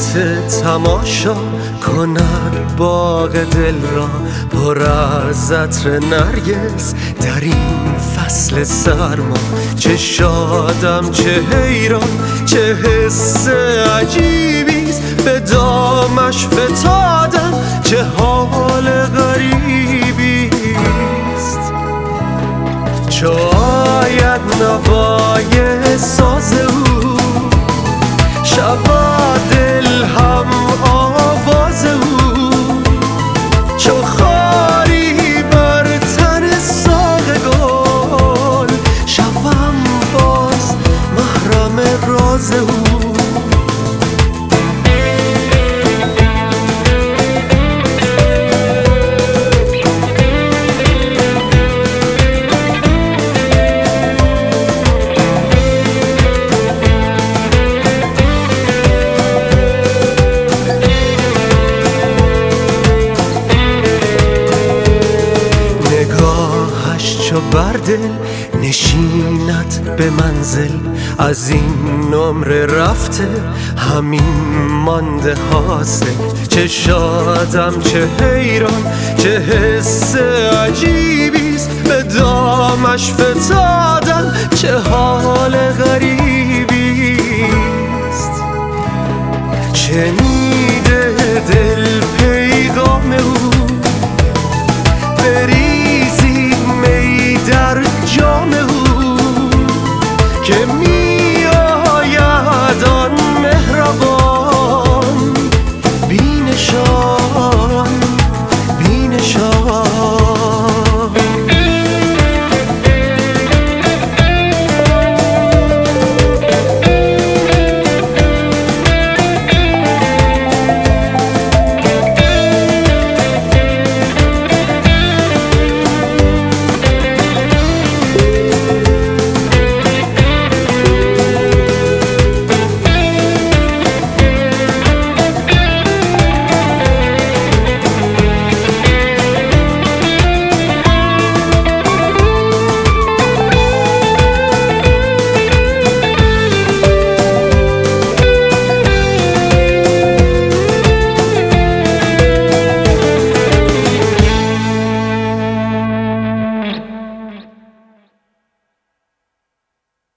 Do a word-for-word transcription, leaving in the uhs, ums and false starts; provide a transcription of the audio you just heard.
تماشا کند باغ دل را پر از عطر نرگس در این فصل سرما. چه شادم چه حیران چه حس عجیبیست به دامش فتادم چه حال غریبیست. چو آید نوای ساز او شود دل هم آواز او. چو خاری بر تن ساق گل شوم باز محرم راز او. چو بر دل نشیند به منزل از این نمره رفته همین مانده حاصل. چه شادم چه حیران چه حس عجیبیست به دامش فتادم چه حال